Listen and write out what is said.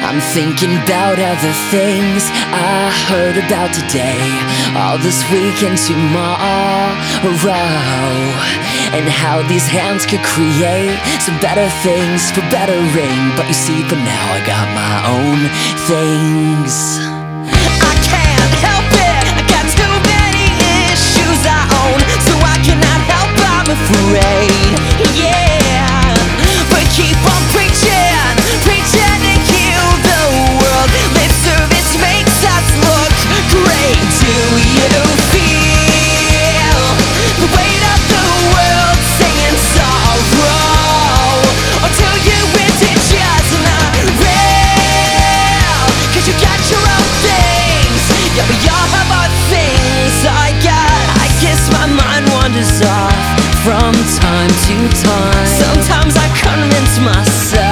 I'm thinking about other things I heard about today, all this week and tomorrow, and how these hands could create some better things for better rain. But you see, for now I got my own things. I can't help it, I got too many issues I own, so I cannot help, I'm afraid, yeah. But keep on preaching, preaching to heal the world. Lip service makes us look great. Do you feel the weight of the world saying sorrow? Or do you wish it just not real? 'Cause you got your own things, yeah, we all have our things. I guess my mind wanders off from time to time. Sometimes I convince myself